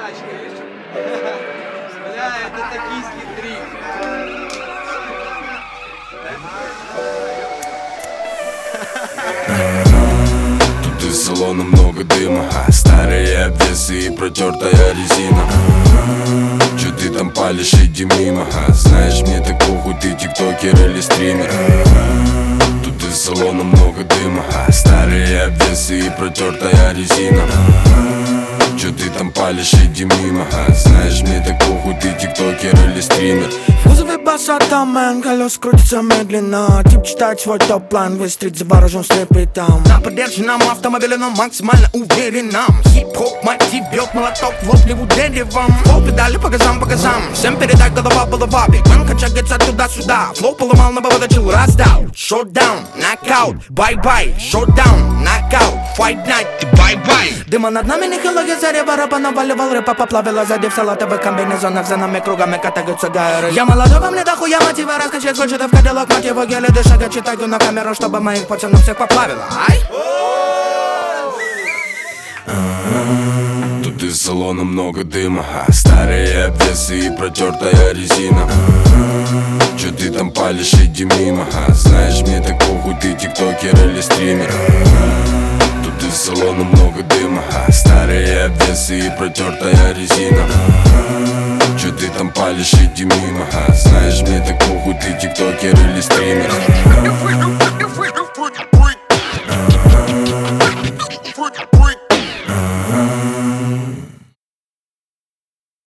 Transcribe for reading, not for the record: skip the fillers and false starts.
тачка, видишь? Бля, это токийский дрифт. Тут из салона много дыма, старые обвесы и протертая резина. Чё ты там палишь, иди мимо. Знаешь, мне так похуй, ты тиктокер или стример. Тут из салона много дыма, старые обвесы и протертая резина. Чё ты там палишь, иди мимо. Знаешь, мне так похуй, ты тиктокер или стример. В кузове басатамен, колес крутится медленно. Тип читает свой топ-план, весь стрит заворожен слепитом. На подержанном автомобиле, но максимально уверенном. Хип-хоп мотив бьет молоток в лоб леву деревом. Флоу педали по газам, всем передай, голова. Бигмен качается туда-сюда. Флоу поломал, на поводочил, раздал. Шоудаун, нокаут, бай-бай. Шоудаун, нокаут, файт найт, бай-бай. Дыма над нами нехило, зарева рэпа наваливал. Рэпа поплавила сзади в салатовых комбинезонах. За нами кругами катаются гайры. Я молодого, мне дохуя мотива. Раскачать хочет в кадиллак, мотива гели. Дышага читаю на камеру, чтобы моих пацанов всех поплавило. Ай! Тут из салона много дыма, старые обвесы и протертая резина. Чё ты там палишь, иди мимо. Знаешь, мне так похуй, ты тиктокер или стример. Тут из салона много дыма, старые обвесы и протертая резина. Чё ты там палишь, иди мимо. Знаешь, мне так похуй, ты тиктокер или стример.